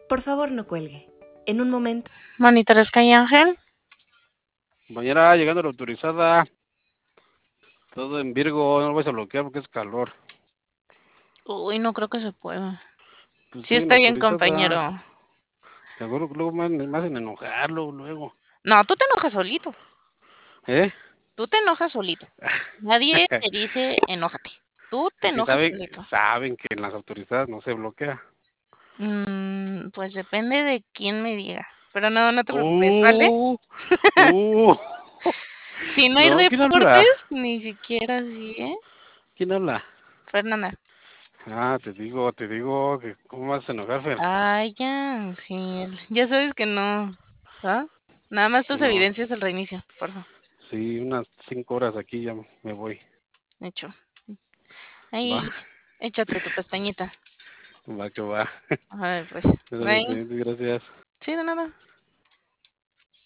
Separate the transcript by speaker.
Speaker 1: Por favor, no cuelgue. En un momento.
Speaker 2: Monitor Sky Ángel.
Speaker 3: Compañera, llegando la autorizada. Todo en Virgo, no lo vais a bloquear porque es calor.
Speaker 2: Uy, no creo que se pueda.
Speaker 3: Pues
Speaker 2: Sí
Speaker 3: estoy en
Speaker 2: está bien,
Speaker 3: autorizada.
Speaker 2: compañero.
Speaker 3: Te acuerdo que luego me hacen enojarlo luego.
Speaker 2: No, tú te enojas solito.
Speaker 3: ¿Eh?
Speaker 2: Tú te enojas solito. Nadie te dice enójate. Tú te
Speaker 3: Es que
Speaker 2: enojas solito.
Speaker 3: saben que en las autorizadas no se bloquea.
Speaker 2: Pues depende de quién me diga. Pero no te preocupes, ¿vale?
Speaker 3: Uh,
Speaker 2: Si no hay
Speaker 3: no, ¿quién habla?
Speaker 2: reportes, ni siquiera así, ¿eh?
Speaker 3: ¿Quién habla?
Speaker 2: Fernanda.
Speaker 3: Ah, te digo, que ¿cómo vas a enojar, Fer?
Speaker 2: Ay, ya, sí. Ya sabes que no. ¿Ah? Nada más tus
Speaker 3: No,
Speaker 2: evidencias del reinicio, por favor.
Speaker 3: sí, unas 5 horas aquí ya me voy.
Speaker 2: Hecho.
Speaker 3: Va,
Speaker 2: Ahí, échate tu pestañita.
Speaker 3: va que va.
Speaker 2: A ver, pues.
Speaker 3: Gracias,
Speaker 2: Bye.
Speaker 3: gracias.
Speaker 2: Sí, de nada.